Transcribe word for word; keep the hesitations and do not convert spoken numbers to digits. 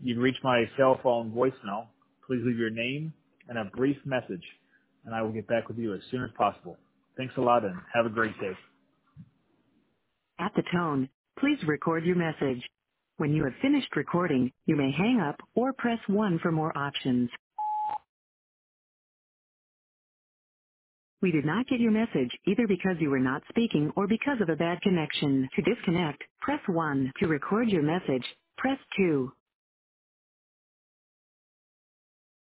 You've reached my cell phone voicemail. Please leave your name and a brief message, and I will get back with you as soon as possible. Thanks a lot, and have a great day. At the tone, please record your message. When you have finished recording, you may hang up or press one for more options. We did not get your message either because you were not speaking or because of a bad connection. To disconnect, press one. To record your message, press two.